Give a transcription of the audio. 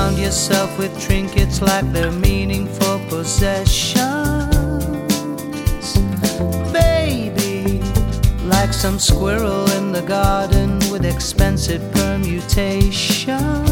surround yourself with trinkets like they're meaningful possessions. Baby, like some squirrel in the garden with expensive permutations.